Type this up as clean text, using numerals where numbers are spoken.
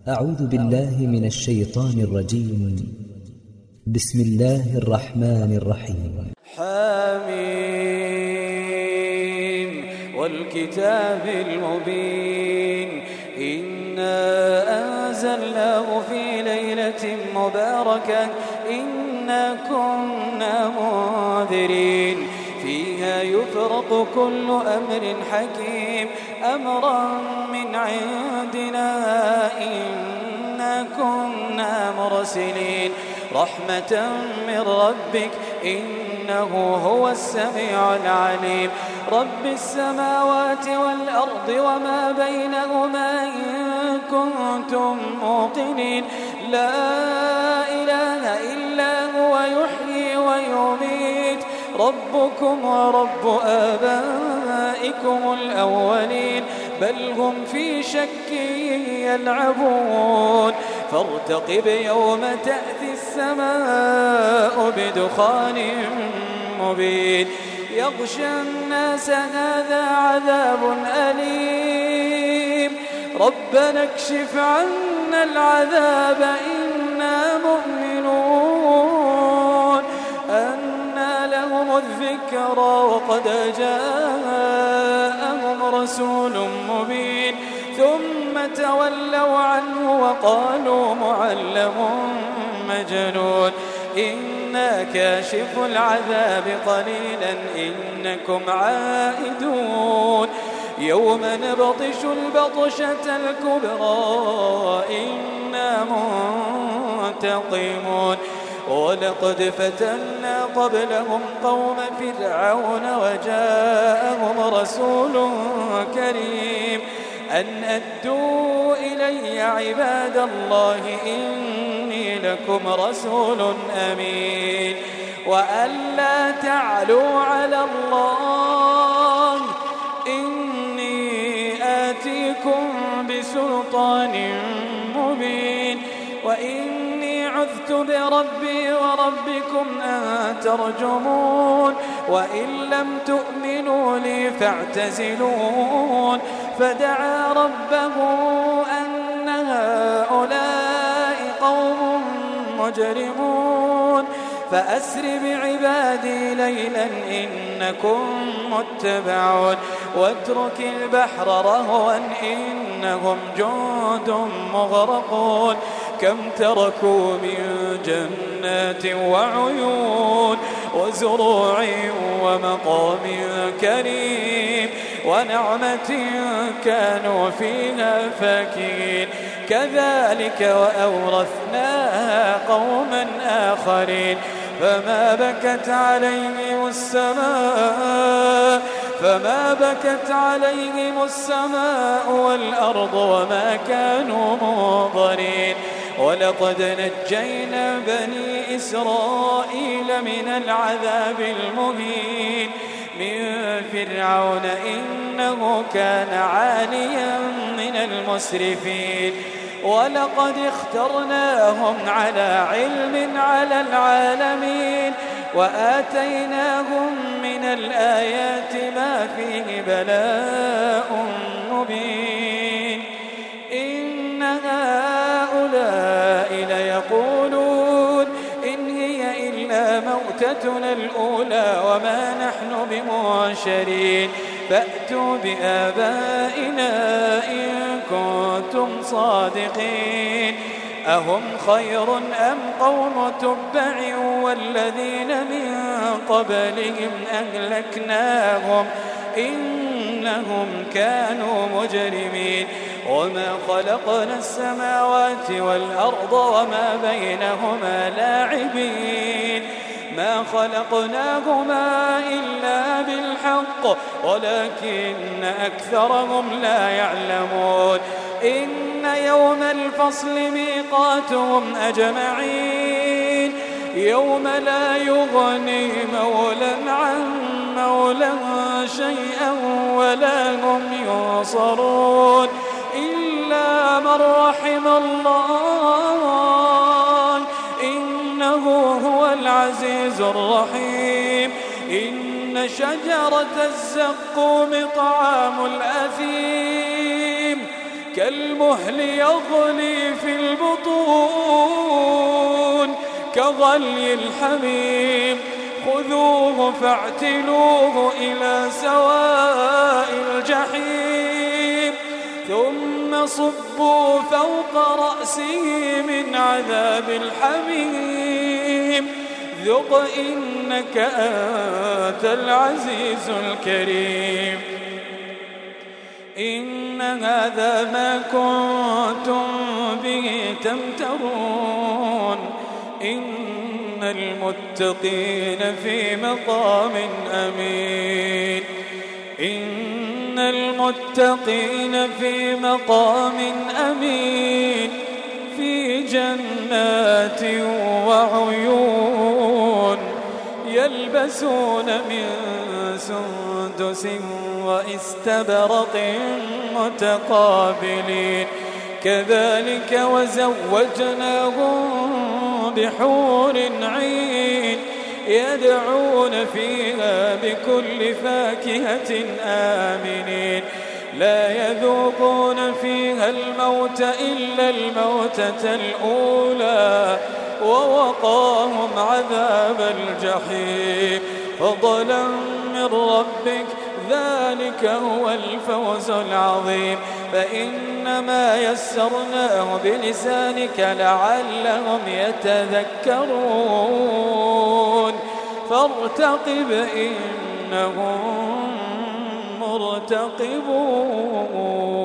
أعوذ بالله من الشيطان الرجيم. بسم الله الرحمن الرحيم. حميم والكتاب المبين إنا أنزلناه في ليلة مباركة إنا كنا منذرين فيها يفرق كل أمر حكيم أمرا من عندنا إنا كنا مرسلين رحمة من ربك إنه هو السميع العليم رب السماوات والأرض وما بينهما إن كنتم موقنين لا إله إلا هو يحيي ويميت ربكم ورب آبائكم الأولين بل هم في شك يلعبون فارتقب يوم تأتي السماء بدخان مبين يغشى الناس هذا عذاب أليم ربنا اكشف عنا العذاب إنا مؤمنون أنى لهم الذكرى وقد جاءهم رسول مبين ثم تولوا عنه وقالوا معلم مجنون إنا كاشف العذاب قليلا إنكم عائدون يوم نبطش البطشة الكبرى إنا منتقمون ولقد فتنا قبلهم قوم فرعون وجاءهم رسول كريم أن أدوا إلي عباد الله إني لكم رسول أمين وأن لا تعلوا على الله إني آتيكم بسلطان مبين وإني عذت بربي وربكم أن ترجمون وإن لم تؤمنوا لي فاعتزلون فدعا ربه أن هؤلاء قوم مجرمون فأسر بعبادي ليلا إنكم متبعون واترك البحر رهوا إنهم جند مغرقون كم تركوا من جنات وعيون وزروع ومقام كريم ونعمة كانوا فيها فاكهين كذلك وأورثناها قوما آخرين فما بكت عليهم السماء والأرض وما كانوا منظرين ولقد نجينا بني إسرائيل من العذاب المهين من فرعون إنه كان عاليا من المسرفين ولقد اخترناهم على علم على العالمين وآتيناهم من الآيات ما فيه بلاء مبين إن هؤلاء ليقولون إن هي إلا موتتنا الأولى وما نحن بمنشرين فأتوا بآبائنا إن كنتم صادقين أهم خير أم قوم تبع والذين من قبلهم أهلكناهم إنهم كانوا مجرمين وما خلقنا السماوات والأرض وما بينهما لاعبين ما خلقناهما إلا بالحق ولكن أكثرهم لا يعلمون إن يوم الفصل ميقاتهم أجمعين يوم لا يغني مولى عن مولى شيئا ولا هم ينصرون إلا من رحم الله إنه هو العزيز الرحيم إن شجرة الزقوم طعام الأثيم كالمهل يغلي في البطون كغلي الحميم خذوه فاعتلوه إلى سواء الجحيم ثم صبوا فوق رأسه من عذاب الحميم ذق إنك أنت العزيز الكريم إن هذا ما كنتم به تمترون إن المتقين في مقام أمين إن المتقين في مقام أمين في جنات وعيون يلبسون من سندس وإستبرق متقابلين كذلك وزوجناهم بحور عين يدعون فيها بكل فاكهة آمنين لا يذوقون فيها الموت إلا الموتة الأولى ووقاهم عذاب الجحيم فضلا من ربك ذلك هو الفوز العظيم فإنما يسرناه بلسانك لعلهم يتذكرون فارتقب إنهم مرتقبون.